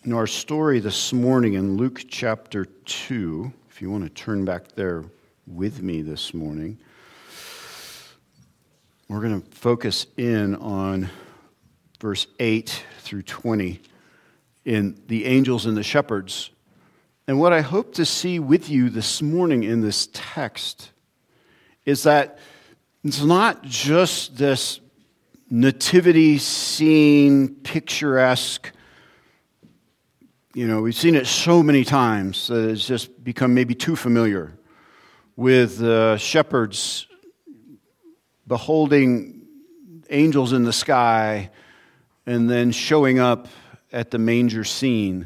In our story this morning in Luke chapter 2, if you want to turn back there with me this morning, we're going to focus in on verse 8 through 20 in the angels and the shepherds. And what I hope to see with you this morning in this text is that it's not just this nativity scene, picturesque. We've seen it so many times that it's just become maybe too familiar with shepherds beholding angels in the sky and then showing up at the manger scene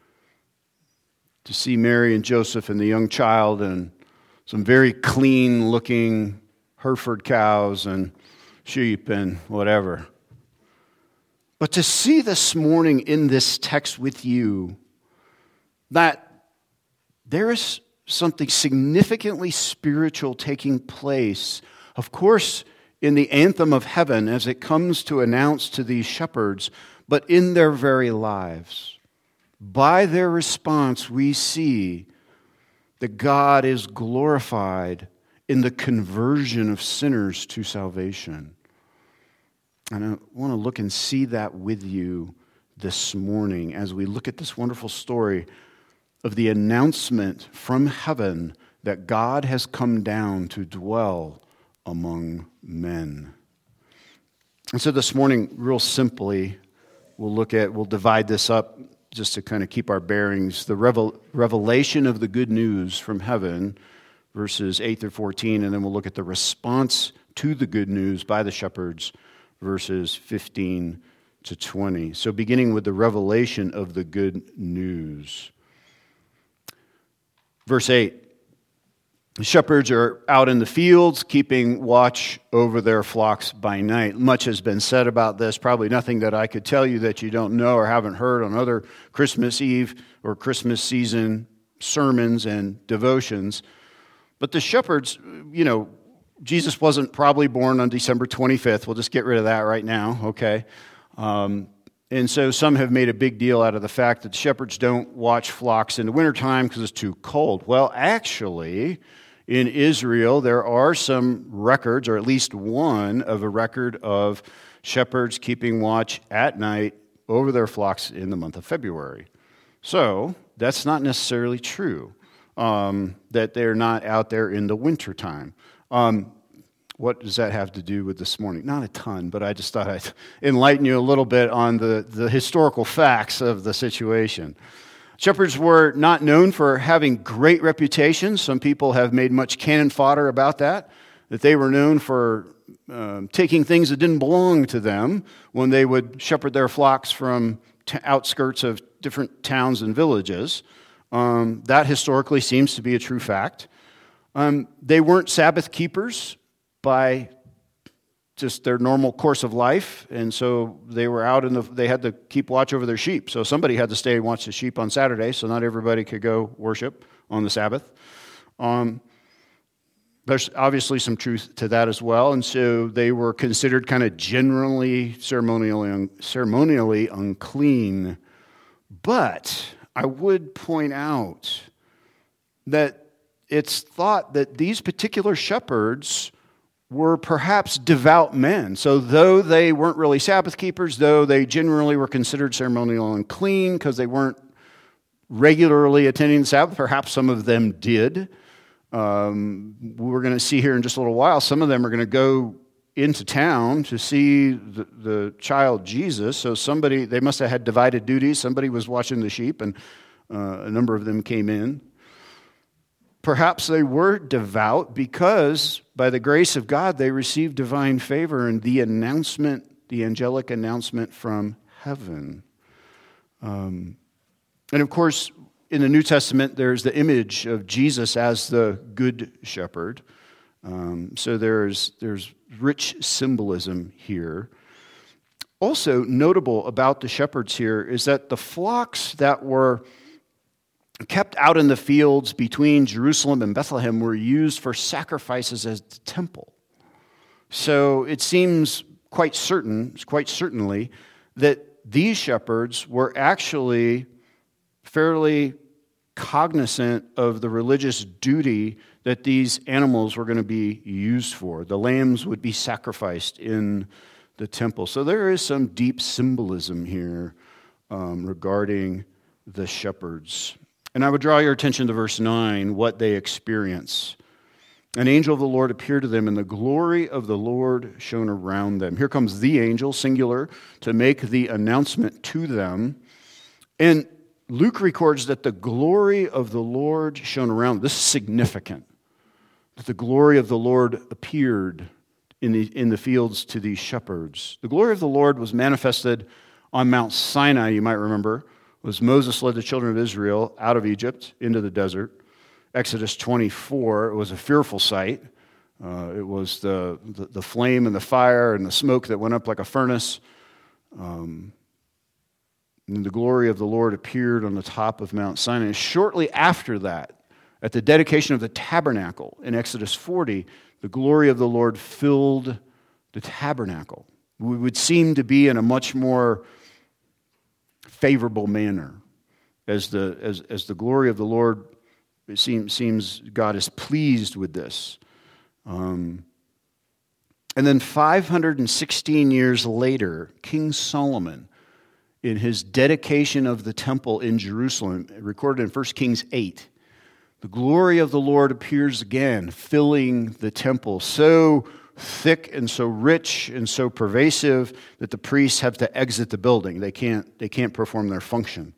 to see Mary and Joseph and the young child and some very clean-looking Hereford cows and sheep and whatever. But to see this morning in this text with you that there is something significantly spiritual taking place, of course, in the anthem of heaven as it comes to announce to these shepherds, but in their very lives. By their response, we see that God is glorified in the conversion of sinners to salvation. And I want to look and see that with you this morning as we look at this wonderful story of the announcement from heaven that God has come down to dwell among men. And so this morning, real simply, we'll divide this up just to kind of keep our bearings. The revelation of the good news from heaven, verses 8 through 14, and then we'll look at the response to the good news by the shepherds, verses 15 to 20. So beginning with the revelation of the good news. Verse 8, the shepherds are out in the fields, keeping watch over their flocks by night. Much has been said about this, probably nothing that I could tell you that you don't know or haven't heard on other Christmas Eve or Christmas season sermons and devotions. But the shepherds, Jesus wasn't probably born on December 25th. We'll just get rid of that right now, okay? And so some have made a big deal out of the fact that shepherds don't watch flocks in the wintertime because it's too cold. Well, actually, in Israel, there are some records, or at least one of a record of shepherds keeping watch at night over their flocks in the month of February. So that's not necessarily true, that they're not out there in the wintertime. What does that have to do with this morning? Not a ton, but I just thought I'd enlighten you a little bit on the historical facts of the situation. Shepherds were not known for having great reputations. Some people have made much cannon fodder about that they were known for taking things that didn't belong to them when they would shepherd their flocks from outskirts of different towns and villages. That historically seems to be a true fact. They weren't Sabbath keepers by just their normal course of life, and so they were out they had to keep watch over their sheep. So somebody had to stay and watch the sheep on Saturday, so not everybody could go worship on the Sabbath. There's obviously some truth to that as well, and so they were considered kind of generally ceremonially unclean. But I would point out that it's thought that these particular shepherds were perhaps devout men. So though they weren't really Sabbath keepers, though they generally were considered ceremonial unclean because they weren't regularly attending the Sabbath, perhaps some of them did. We're going to see here in just a little while, some of them are going to go into town to see the child Jesus. So they must have had divided duties. Somebody was watching the sheep, and a number of them came in. Perhaps they were devout because by the grace of God they received divine favor and the angelic announcement from heaven. And of course, in the New Testament, there's the image of Jesus as the good shepherd. So there's rich symbolism here. Also notable about the shepherds here is that the flocks that were kept out in the fields between Jerusalem and Bethlehem were used for sacrifices at the temple. So it seems quite certainly that these shepherds were actually fairly cognizant of the religious duty that these animals were going to be used for. The lambs would be sacrificed in the temple. So there is some deep symbolism here regarding the shepherds. And I would draw your attention to verse 9, what they experience. An angel of the Lord appeared to them, and the glory of the Lord shone around them. Here comes the angel, singular, to make the announcement to them. And Luke records that the glory of the Lord shone around them. This is significant, that the glory of the Lord appeared in the fields to these shepherds. The glory of the Lord was manifested on Mount Sinai, you might remember, was Moses led the children of Israel out of Egypt into the desert. Exodus 24, it was a fearful sight. It was the flame and the fire and the smoke that went up like a furnace. And the glory of the Lord appeared on the top of Mount Sinai. Shortly after that, at the dedication of the tabernacle in Exodus 40, the glory of the Lord filled the tabernacle. We would seem to be in a much more favorable manner as the glory of the Lord. It seems God is pleased with this. And then 516 years later, King Solomon, in his dedication of the temple in Jerusalem, recorded in 1 Kings 8, the glory of the Lord appears again, filling the temple, so thick and so rich and so pervasive that the priests have to exit the building. They can't perform their function.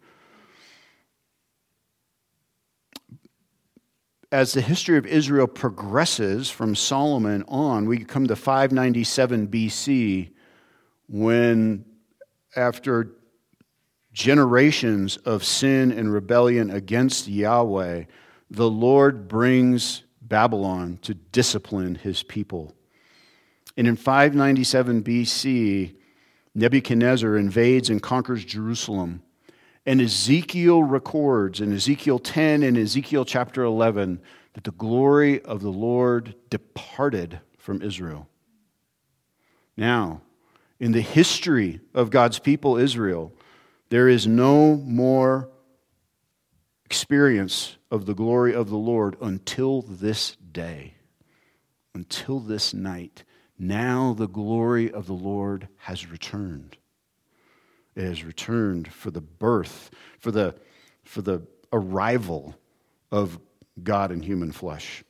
As the history of Israel progresses from Solomon on, we come to 597 BC, when after generations of sin and rebellion against Yahweh, the Lord brings Babylon to discipline his people. And in 597 BC, Nebuchadnezzar invades and conquers Jerusalem. And Ezekiel records in Ezekiel 10 and Ezekiel chapter 11 that the glory of the Lord departed from Israel. Now, in the history of God's people, Israel, there is no more experience of the glory of the Lord until this day, until this night. Now the glory of the Lord has returned. It has returned for the birth, for the arrival of God in human flesh.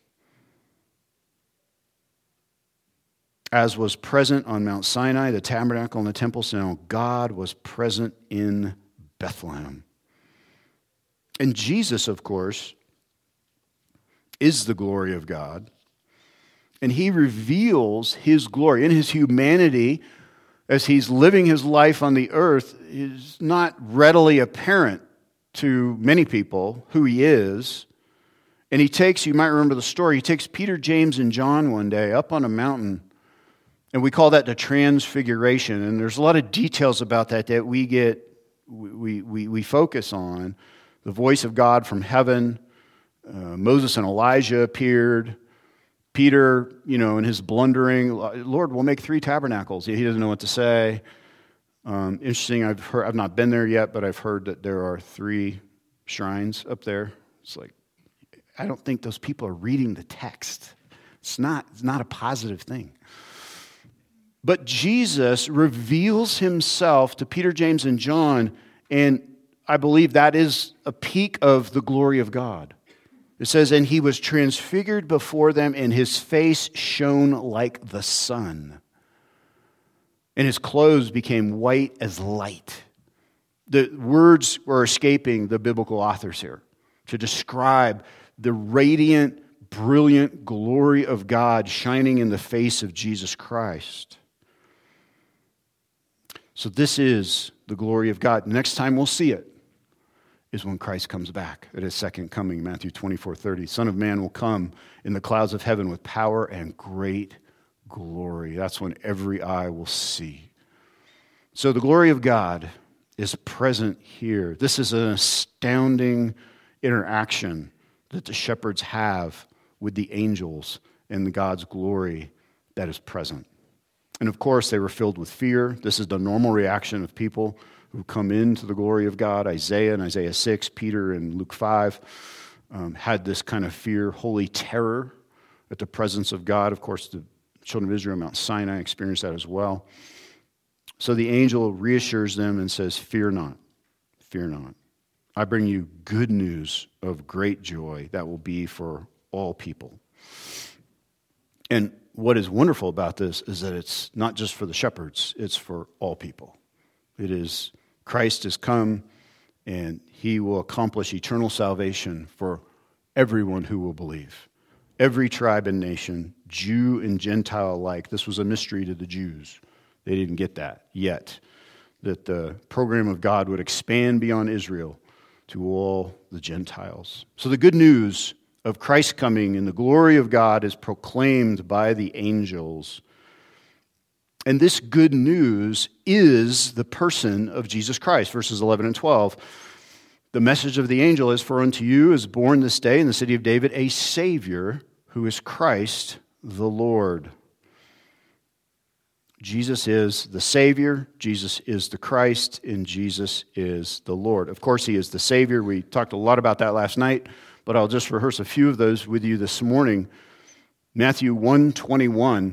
As was present on Mount Sinai, the tabernacle and the temple, so now God was present in Bethlehem. And Jesus, of course, is the glory of God. And he reveals his glory in his humanity as he's living his life on the earth. Is not readily apparent to many people who he is. And he takes, you might remember the story, he takes Peter, James, and John one day up on a mountain. And we call that the Transfiguration. And there's a lot of details about that we focus on. The voice of God from heaven. Moses and Elijah appeared. Peter, in his blundering, Lord, we'll make 3 tabernacles. He doesn't know what to say. Interesting, I've not been there yet, but I've heard that there are 3 shrines up there. It's like, I don't think those people are reading the text. It's not a positive thing. But Jesus reveals himself to Peter, James, and John, and I believe that is a peak of the glory of God. It says, and he was transfigured before them, and his face shone like the sun. And his clothes became white as light. The words were escaping the biblical authors here to describe the radiant, brilliant glory of God shining in the face of Jesus Christ. So this is the glory of God. Next time we'll see it is when Christ comes back at his second coming, Matthew 24:30. Son of Man will come in the clouds of heaven with power and great glory. That's when every eye will see. So the glory of God is present here. This is an astounding interaction that the shepherds have with the angels and the God's glory that is present. And of course, they were filled with fear. This is the normal reaction of people who come into the glory of God. Isaiah in Isaiah 6, Peter in Luke 5 had this kind of fear, holy terror at the presence of God. Of course, the children of Israel, Mount Sinai, experienced that as well. So the angel reassures them and says, fear not, fear not. I bring you good news of great joy that will be for all people. And what is wonderful about this is that it's not just for the shepherds, it's for all people. It is Christ has come and he will accomplish eternal salvation for everyone who will believe. Every tribe and nation, Jew and Gentile alike. This was a mystery to the Jews. They didn't get that yet. That the program of God would expand beyond Israel to all the Gentiles. So the good news of Christ coming in the glory of God is proclaimed by the angels. And this good news is the person of Jesus Christ, verses 11 and 12. The message of the angel is, for unto you is born this day in the city of David a Savior, who is Christ the Lord. Jesus is the Savior, Jesus is the Christ, and Jesus is the Lord. Of course, he is the Savior. We talked a lot about that last night, but I'll just rehearse a few of those with you this morning. Matthew 1:21,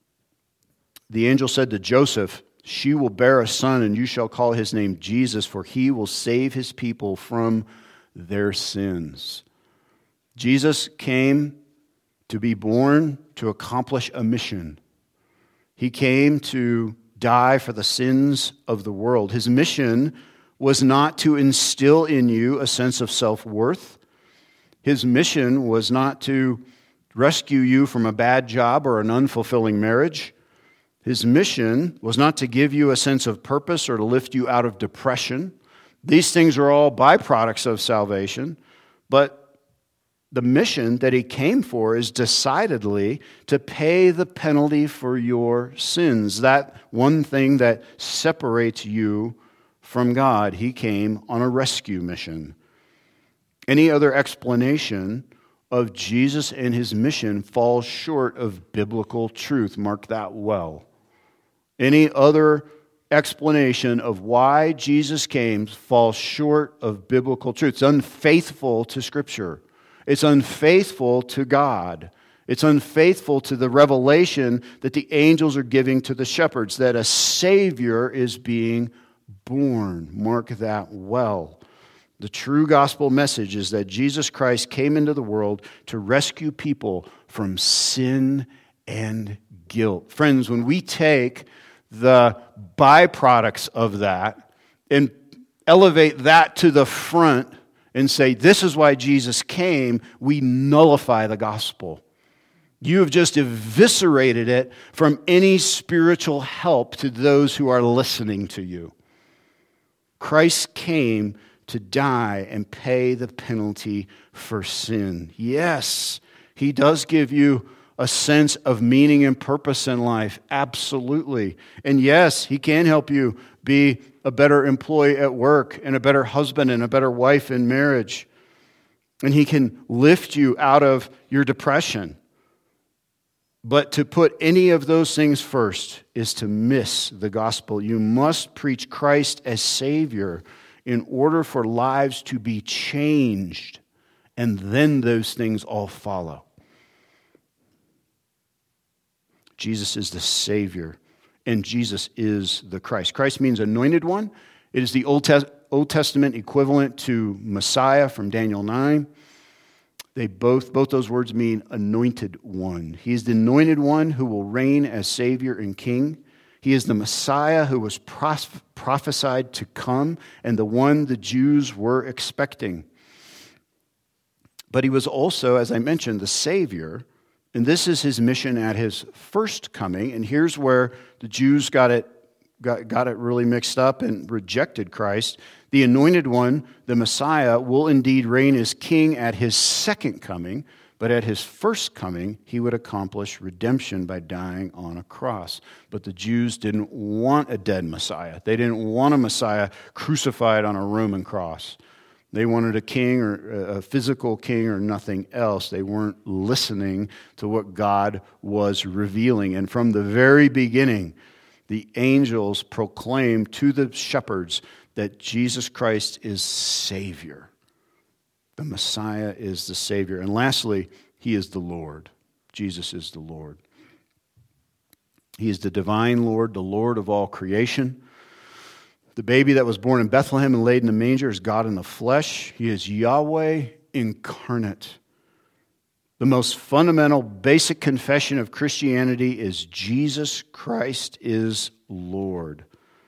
the angel said to Joseph, she will bear a son, and you shall call his name Jesus, for he will save his people from their sins. Jesus came to be born to accomplish a mission. He came to die for the sins of the world. His mission was not to instill in you a sense of self-worth. His mission was not to rescue you from a bad job or an unfulfilling marriage. His mission was not to give you a sense of purpose or to lift you out of depression. These things are all byproducts of salvation, but the mission that he came for is decidedly to pay the penalty for your sins. That one thing that separates you from God. He came on a rescue mission. Any other explanation of Jesus and his mission falls short of biblical truth. Mark that well. Any other explanation of why Jesus came falls short of biblical truth. It's unfaithful to Scripture. It's unfaithful to God. It's unfaithful to the revelation that the angels are giving to the shepherds, that a Savior is being born. Mark that well. The true gospel message is that Jesus Christ came into the world to rescue people from sin and guilt. Friends, when we take the byproducts of that and elevate that to the front and say, this is why Jesus came, we nullify the gospel. You have just eviscerated it from any spiritual help to those who are listening to you. Christ came to die and pay the penalty for sin. Yes, he does give you a sense of meaning and purpose in life, absolutely. And yes, he can help you be a better employee at work and a better husband and a better wife in marriage. And he can lift you out of your depression. But to put any of those things first is to miss the gospel. You must preach Christ as Savior in order for lives to be changed. And then those things all follow. Jesus is the Savior, and Jesus is the Christ. Christ means anointed one. It is the Old Testament equivalent to Messiah from Daniel 9. They both those words mean anointed one. He is the anointed one who will reign as Savior and King. He is the Messiah who was prophesied to come and the one the Jews were expecting. But he was also, as I mentioned, the Savior. And this is his mission at his first coming. And here's where the Jews got it really mixed up and rejected Christ. The anointed one, the Messiah, will indeed reign as king at his second coming. But at his first coming, he would accomplish redemption by dying on a cross. But the Jews didn't want a dead Messiah. They didn't want a Messiah crucified on a Roman cross. They wanted a king or a physical king or nothing else. They weren't listening to what God was revealing. And from the very beginning, the angels proclaimed to the shepherds that Jesus Christ is Savior. The Messiah is the Savior. And lastly, He is the Lord. Jesus is the Lord. He is the divine Lord, the Lord of all creation. The baby that was born in Bethlehem and laid in the manger is God in the flesh. He is Yahweh incarnate. The most fundamental, basic confession of Christianity is Jesus Christ is Lord.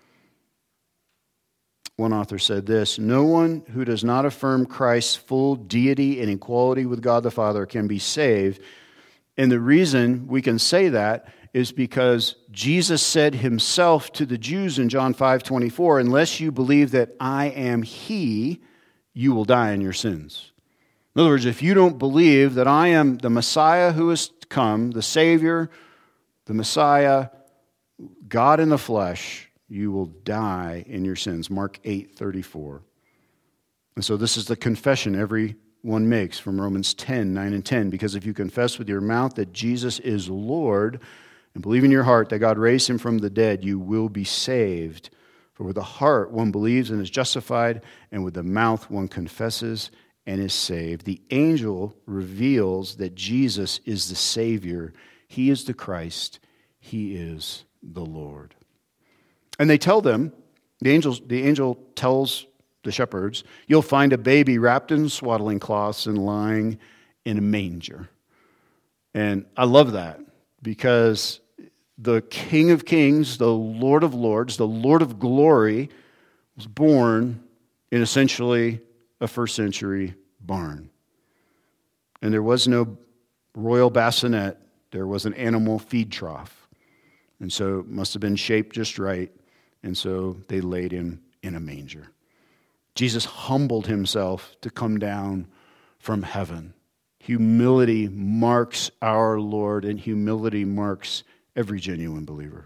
One author said this: no one who does not affirm Christ's full deity and equality with God the Father can be saved. And the reason we can say that is because Jesus said himself to the Jews in John 5:24, unless you believe that I am He, you will die in your sins. In other words, if you don't believe that I am the Messiah who has come, the Savior, the Messiah, God in the flesh, you will die in your sins. Mark 8:34. And so this is the confession everyone makes from Romans 10:9 and 10. Because if you confess with your mouth that Jesus is Lord and believe in your heart that God raised him from the dead, you will be saved. For with the heart one believes and is justified, and with the mouth one confesses and is saved. The angel reveals that Jesus is the Savior. He is the Christ. He is the Lord. And they tell them, the angel tells the shepherds, you'll find a baby wrapped in swaddling cloths and lying in a manger. And I love that because the King of Kings, the Lord of Lords, the Lord of Glory was born in essentially a first century barn. And there was no royal bassinet. There was an animal feed trough. And so it must have been shaped just right. And so they laid him in a manger. Jesus humbled himself to come down from heaven. Humility marks our Lord, and humility marks every genuine believer.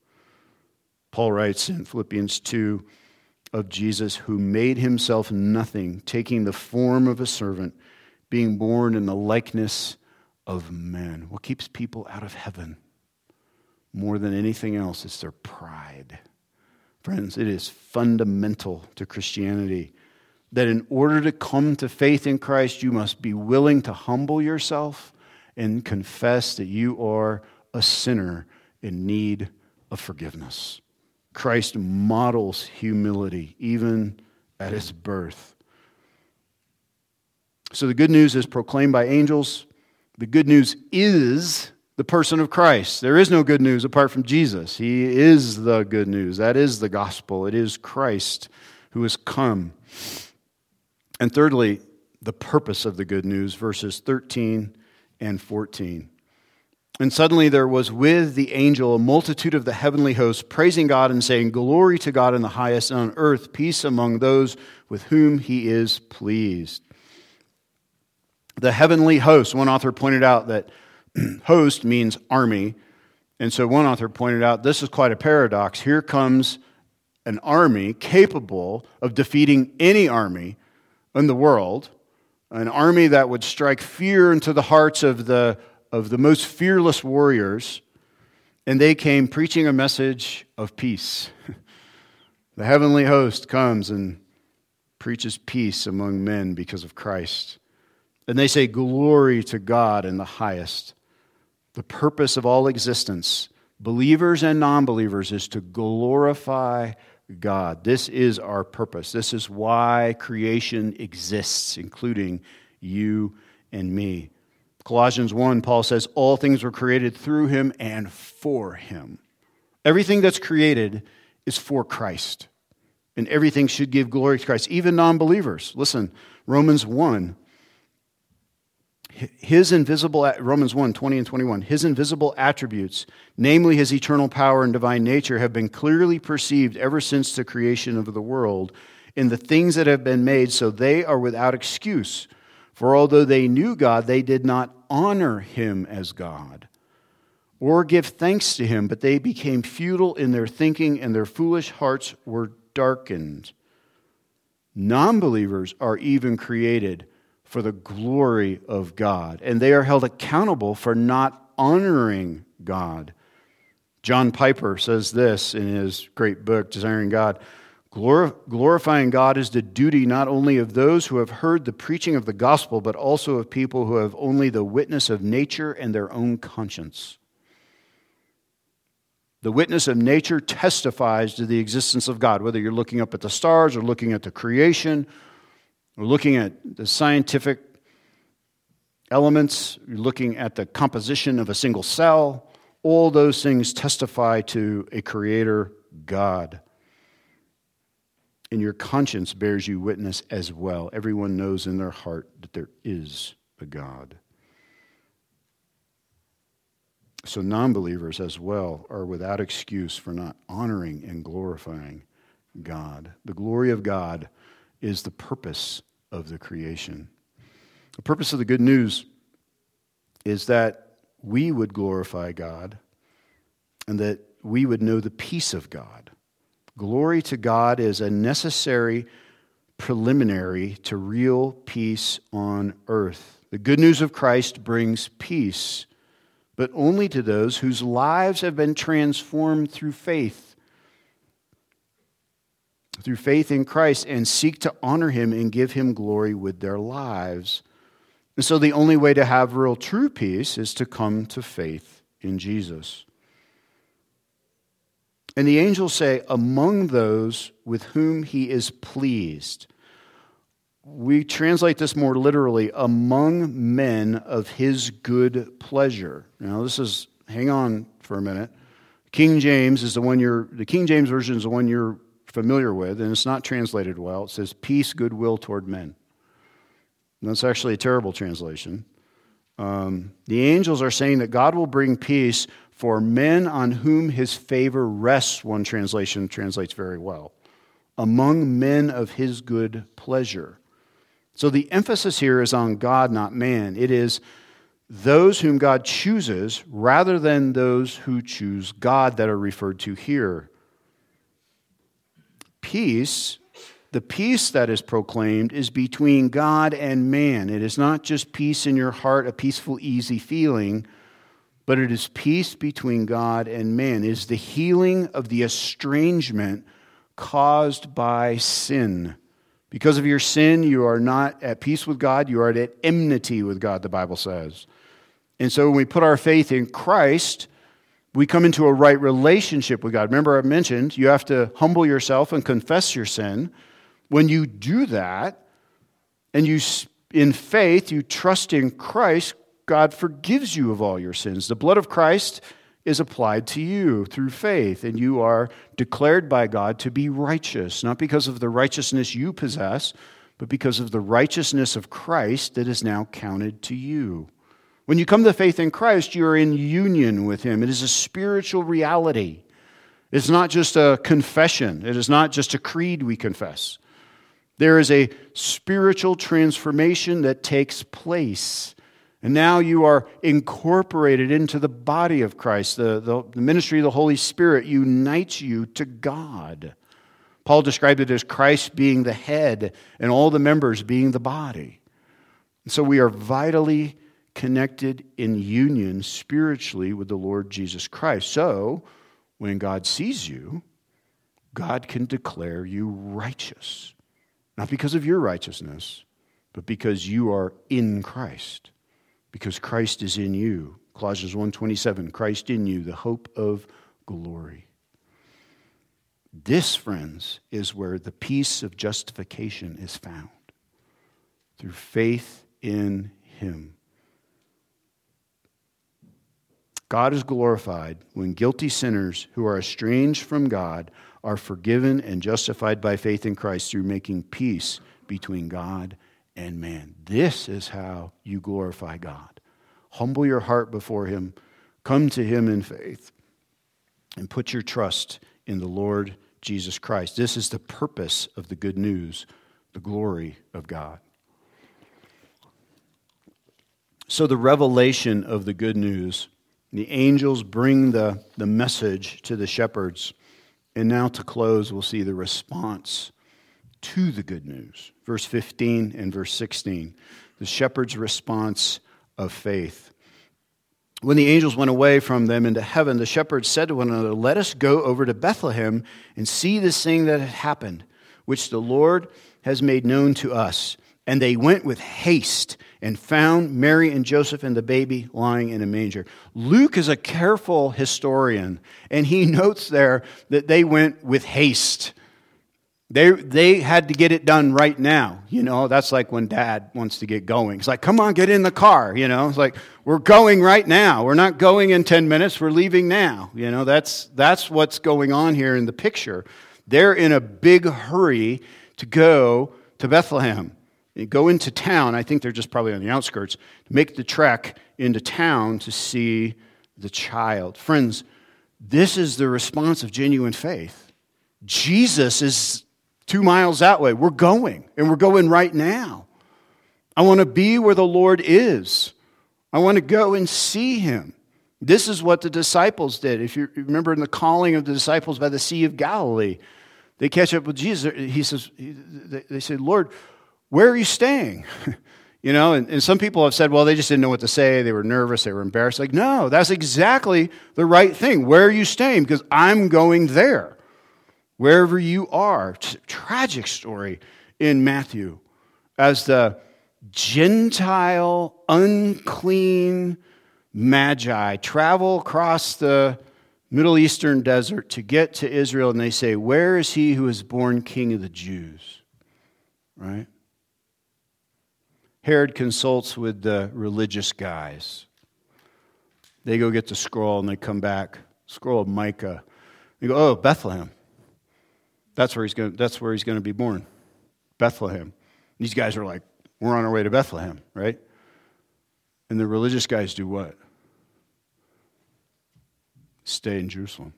Paul writes in Philippians 2 of Jesus, who made himself nothing, taking the form of a servant, being born in the likeness of men. What keeps people out of heaven more than anything else is their pride. Friends, it is fundamental to Christianity that in order to come to faith in Christ, you must be willing to humble yourself and confess that you are a sinner in need of forgiveness. Christ models humility even at his birth. So the good news is proclaimed by angels. The good news is the person of Christ. There is no good news apart from Jesus. He is the good news. That is the gospel. It is Christ who has come. And thirdly, the purpose of the good news, verses 13 and 14. And suddenly there was with the angel a multitude of the heavenly hosts, praising God and saying, glory to God in the highest, and on earth peace among those with whom he is pleased. The heavenly host, one author pointed out that host means army. And so one author pointed out this is quite a paradox. Here comes an army capable of defeating any army in the world, an army that would strike fear into the hearts of the most fearless warriors, and they came preaching a message of peace. The heavenly host comes and preaches peace among men because of Christ. And they say, glory to God in the highest. The purpose of all existence, believers and non-believers, is to glorify God. This is our purpose. This is why creation exists, including you and me. Colossians 1, Paul says, all things were created through him and for him. Everything that's created is for Christ. And everything should give glory to Christ, even non-believers. Listen, Romans 1, Romans 1, 20 and 21, his invisible attributes, namely his eternal power and divine nature, have been clearly perceived ever since the creation of the world in the things that have been made, so they are without excuse. For although they knew God, they did not honor him as God or give thanks to him, but they became futile in their thinking and their foolish hearts were darkened. Non-believers are even created for the glory of God, and they are held accountable for not honoring God. John Piper says this in his great book, Desiring God, Glorifying God is the duty not only of those who have heard the preaching of the gospel, but also of people who have only the witness of nature and their own conscience. The witness of nature testifies to the existence of God, whether you're looking up at the stars or looking at the creation or looking at the scientific elements, you're looking at the composition of a single cell. All those things testify to a creator God. And your conscience bears you witness as well. Everyone knows in their heart that there is a God. So non-believers as well are without excuse for not honoring and glorifying God. The glory of God is the purpose of the creation. The purpose of the good news is that we would glorify God and that we would know the peace of God. Glory to God is a necessary preliminary to real peace on earth. The good news of Christ brings peace, but only to those whose lives have been transformed through faith in Christ, and seek to honor Him and give Him glory with their lives. And so the only way to have real true peace is to come to faith in Jesus. And the angels say, among those with whom He is pleased. We translate this more literally, among men of His good pleasure. Now hang on for a minute. King James the King James Version is the one you're familiar with, and it's not translated well. It says, peace, goodwill toward men. And that's actually a terrible translation. The angels are saying that God will bring peace for men on whom His favor rests, one translation translates very well. Among men of His good pleasure. So the emphasis here is on God, not man. It is those whom God chooses rather than those who choose God that are referred to here. Peace, the peace that is proclaimed, is between God and man. It is not just peace in your heart, a peaceful, easy feeling, but it is peace between God and man. It is the healing of the estrangement caused by sin. Because of your sin, you are not at peace with God. You are at enmity with God, the Bible says. And so when we put our faith in Christ, we come into a right relationship with God. Remember I mentioned you have to humble yourself and confess your sin. When you do that, and in faith, you trust in Christ, God forgives you of all your sins. The blood of Christ is applied to you through faith, and you are declared by God to be righteous, not because of the righteousness you possess, but because of the righteousness of Christ that is now counted to you. When you come to faith in Christ, you are in union with Him. It is a spiritual reality. It's not just a confession. It is not just a creed we confess. There is a spiritual transformation that takes place. And now you are incorporated into the body of Christ. The ministry of the Holy Spirit unites you to God. Paul described it as Christ being the head and all the members being the body. And so we are vitally connected in union spiritually with the Lord Jesus Christ. So when God sees you, God can declare you righteous. Not because of your righteousness, but because you are in Christ. Because Christ is in you. Colossians 1:27, Christ in you, the hope of glory. This, friends, is where the peace of justification is found. Through faith in Him. God is glorified when guilty sinners who are estranged from God are forgiven and justified by faith in Christ through making peace between God and man. This is how you glorify God. Humble your heart before Him, come to Him in faith, and put your trust in the Lord Jesus Christ. This is the purpose of the good news, the glory of God. So the revelation of the good news, the angels bring the message to the shepherds. And now to close, we'll see the response to the good news. Verse 15 and verse 16, the shepherd's response of faith. When the angels went away from them into heaven, the shepherds said to one another, "Let us go over to Bethlehem and see this thing that had happened, which the Lord has made known to us." And they went with haste and found Mary and Joseph and the baby lying in a manger. Luke is a careful historian, and he notes there that they went with haste. They had to get it done right now. That's like when Dad wants to get going. It's like, come on, get in the car. It's like, we're going right now. We're not going in 10 minutes. We're leaving now. That's what's going on here in the picture. They're in a big hurry to go to Bethlehem. You go into town. I think they're just probably on the outskirts. Make the trek into town to see the child. Friends, this is the response of genuine faith. Jesus is 2 miles that way. We're going, and we're going right now. I want to be where the Lord is. I want to go and see him. This is what the disciples did. If you remember in the calling of the disciples by the Sea of Galilee, they catch up with Jesus. They said, "Lord, where are you staying?" And some people have said, well, they just didn't know what to say. They were nervous. They were embarrassed. Like, no, that's exactly the right thing. Where are you staying? Because I'm going there. Wherever you are. Tragic story in Matthew. As the Gentile, unclean magi travel across the Middle Eastern desert to get to Israel, and they say, "Where is he who is born King of the Jews?" Right? Herod consults with the religious guys. They go get the scroll and they come back. Scroll of Micah. They go, "Oh, Bethlehem. That's where he's going to be born. Bethlehem." These guys are like, "We're on our way to Bethlehem," right? And the religious guys do what? Stay in Jerusalem.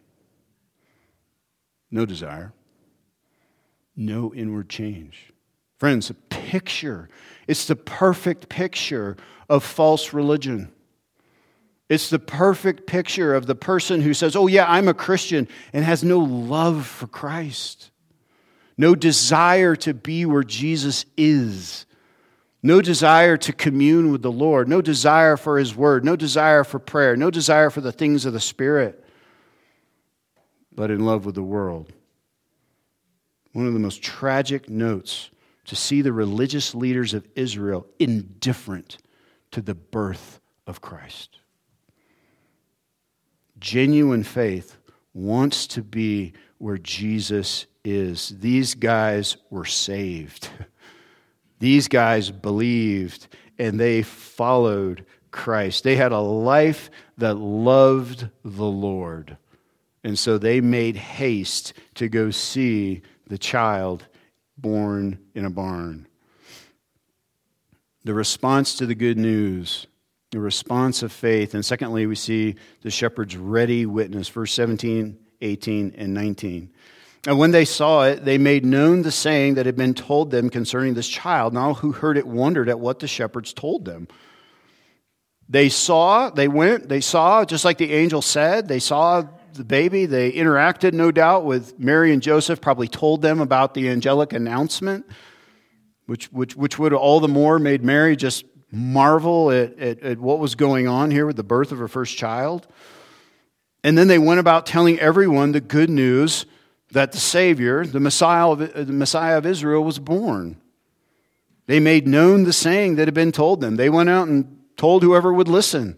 No desire. No inward change. Friends, a picture. It's the perfect picture of false religion. It's the perfect picture of the person who says, "Oh yeah, I'm a Christian," and has no love for Christ. No desire to be where Jesus is. No desire to commune with the Lord. No desire for his word. No desire for prayer. No desire for the things of the Spirit. But in love with the world. One of the most tragic notes to see the religious leaders of Israel indifferent to the birth of Christ. Genuine faith wants to be where Jesus is. These guys were saved. These guys believed and they followed Christ. They had a life that loved the Lord. And so they made haste to go see the child born in a barn. The response to the good news, the response of faith. And secondly, we see the shepherd's ready witness, verse 17, 18, and 19. And when they saw it, they made known the saying that had been told them concerning this child. And all who heard it wondered at what the shepherds told them. They saw, just like the angel said, they saw the baby. They interacted, no doubt, with Mary and Joseph, probably told them about the angelic announcement, which would have all the more made Mary just marvel at what was going on here with the birth of her first child. And then they went about telling everyone the good news that the Savior, the Messiah of Israel, was born. They made known the saying that had been told them. They went out and told whoever would listen.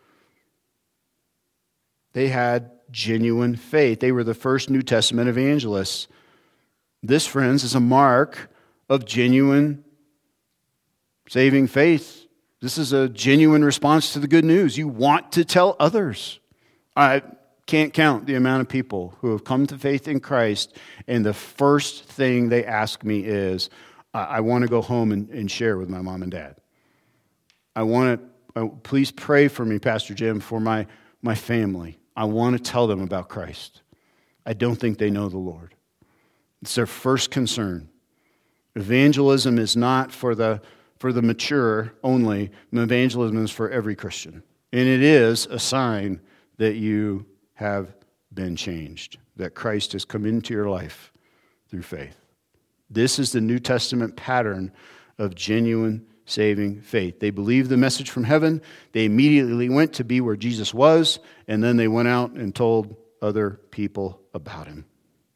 They had genuine faith. They were the first New Testament evangelists. This, friends, is a mark of genuine saving faith. This is a genuine response to the good news. You want to tell others. I can't count the amount of people who have come to faith in Christ, and the first thing they ask me is, I want to go home and share with my mom and dad. Please pray for me, Pastor Jim, for my family. I want to tell them about Christ. I don't think they know the Lord. It's their first concern. Evangelism is not for the mature only. Evangelism is for every Christian. And it is a sign that you have been changed, that Christ has come into your life through faith. This is the New Testament pattern of genuine saving faith. They believed the message from heaven. They immediately went to be where Jesus was, and then they went out and told other people about him.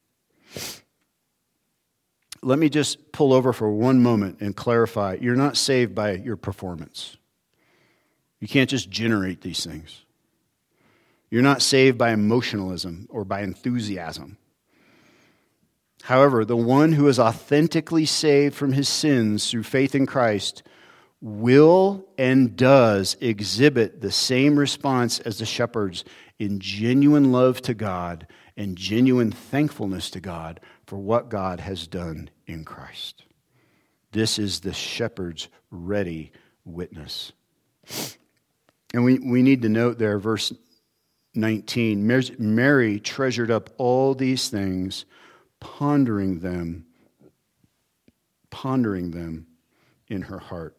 Let me just pull over for one moment and clarify. You're not saved by your performance. You can't just generate these things. You're not saved by emotionalism or by enthusiasm. However, the one who is authentically saved from his sins through faith in Christ will and does exhibit the same response as the shepherds in genuine love to God and genuine thankfulness to God for what God has done in Christ. This is the shepherd's ready witness. And we need to note there, verse 19, Mary treasured up all these things, pondering them in her heart.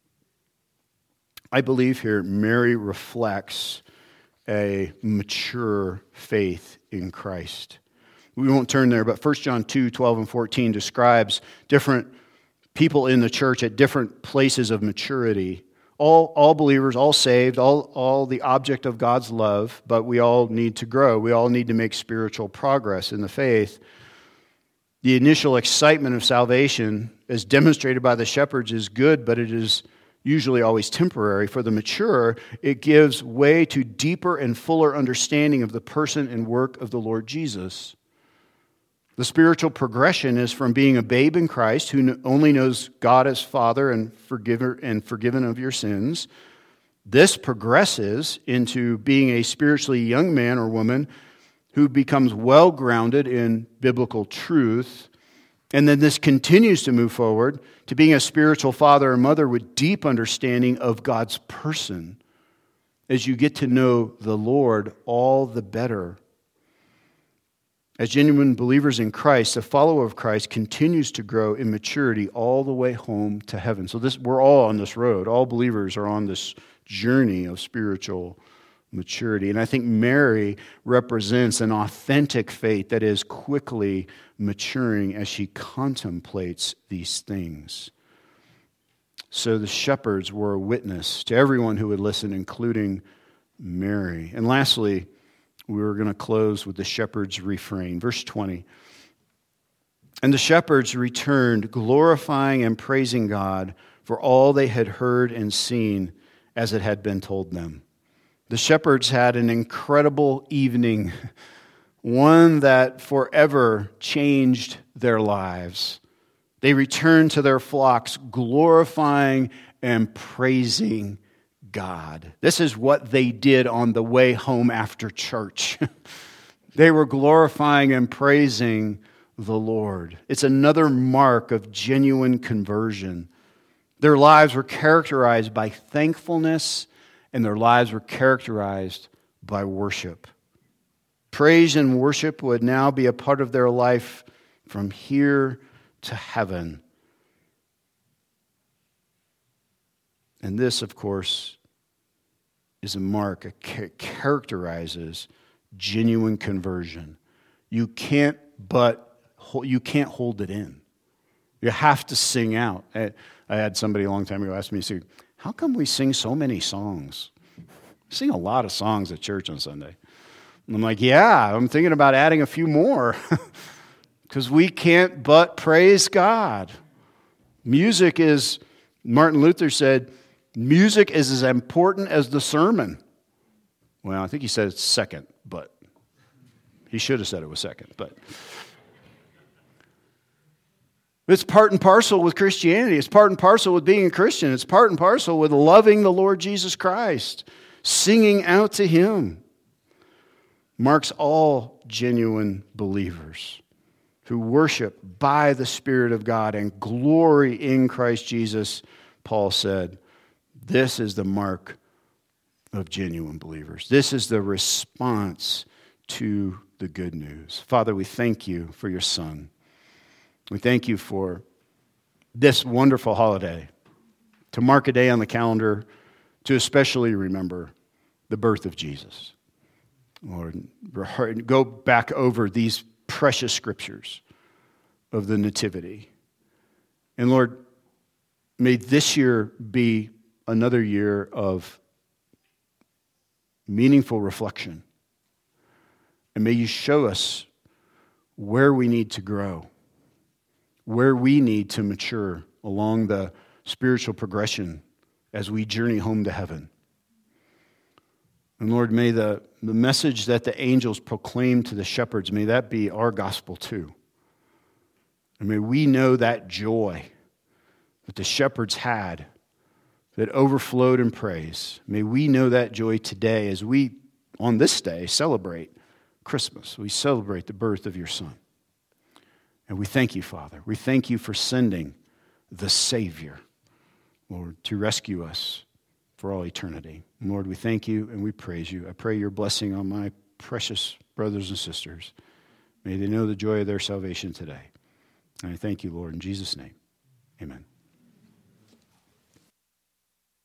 I believe here Mary reflects a mature faith in Christ. We won't turn there, but 1 John 2, 12 and 14 describes different people in the church at different places of maturity. All believers, all saved, all the object of God's love, but we all need to grow. We all need to make spiritual progress in the faith. The initial excitement of salvation, as demonstrated by the shepherds, is good, but it is usually always temporary. For the mature, it gives way to deeper and fuller understanding of the person and work of the Lord Jesus. The spiritual progression is from being a babe in Christ who only knows God as Father and forgiven of your sins. This progresses into being a spiritually young man or woman who becomes well-grounded in biblical truth. And then this continues to move forward to being a spiritual father or mother with deep understanding of God's person. As you get to know the Lord all the better. As genuine believers in Christ, a follower of Christ continues to grow in maturity all the way home to heaven. So we're all on this road. All believers are on this journey of spiritual maturity. And I think Mary represents an authentic faith that is quickly maturing as she contemplates these things. So the shepherds were a witness to everyone who would listen, including Mary. And lastly, we were going to close with the shepherd's refrain. Verse 20. And the shepherds returned, glorifying and praising God for all they had heard and seen as it had been told them. The shepherds had an incredible evening, one that forever changed their lives. They returned to their flocks, glorifying and praising God. This is what they did on the way home after church. They were glorifying and praising the Lord. It's another mark of genuine conversion. Their lives were characterized by thankfulness, and their lives were characterized by worship. Praise and worship would now be a part of their life from here to heaven. And this, of course, is a mark that characterizes genuine conversion. You can't hold it in. You have to sing out. I had somebody a long time ago ask me, how come we sing so many songs? We sing a lot of songs at church on Sunday. And I'm like, yeah, I'm thinking about adding a few more because we can't but praise God. Music is, Martin Luther said, music is as important as the sermon. Well, I think he said it's second, but he should have said it was second. But it's part and parcel with Christianity. It's part and parcel with being a Christian. It's part and parcel with loving the Lord Jesus Christ, singing out to Him. Marks all genuine believers who worship by the Spirit of God and glory in Christ Jesus. Paul said, this is the mark of genuine believers. This is the response to the good news. Father, we thank you for your Son. We thank you for this wonderful holiday, to mark a day on the calendar, to especially remember the birth of Jesus. Lord, go back over these precious scriptures of the Nativity. And Lord, may this year be another year of meaningful reflection. And may you show us where we need to grow, where we need to mature along the spiritual progression as we journey home to heaven. And Lord, may the message that the angels proclaimed to the shepherds, may that be our gospel too. And may we know that joy that the shepherds had that overflowed in praise. May we know that joy today as we, on this day, celebrate Christmas. We celebrate the birth of your Son. And we thank you, Father. We thank you for sending the Savior, Lord, to rescue us for all eternity. And Lord, we thank you and we praise you. I pray your blessing on my precious brothers and sisters. May they know the joy of their salvation today. And I thank you, Lord, in Jesus' name. Amen.